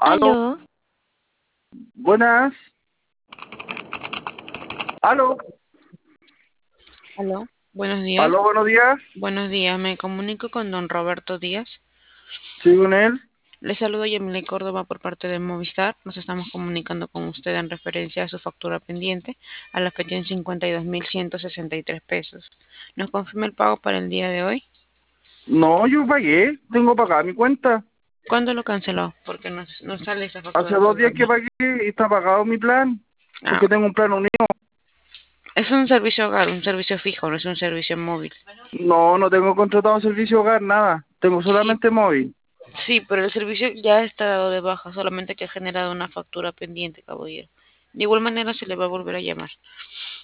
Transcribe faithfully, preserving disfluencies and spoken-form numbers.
Aló, Aló, buenas. Aló, Aló, buenos días. aló, buenos días. Buenos días, me comunico con don Roberto Díaz. Sí, con él. Le saludo Yamile Córdoba por parte de Movistar. Nos estamos comunicando con usted en referencia a su factura pendiente a la fecha en cincuenta y dos mil ciento sesenta y tres pesos. ¿Nos confirma el pago para el día de hoy? No, yo pagué. Tengo pagada mi cuenta. ¿Cuándo lo canceló? Porque nos, nos sale esa Hace factura dos días todavía. que pagué y está pagado mi plan. Ah, Porque tengo un plan unido. es un servicio hogar, un servicio fijo, no es un servicio móvil. No, no tengo contratado servicio hogar, nada. Tengo Sí, solamente móvil. sí, pero el servicio ya está dado de baja, solamente que ha generado una factura pendiente, caballero. De igual manera se le va a volver a llamar.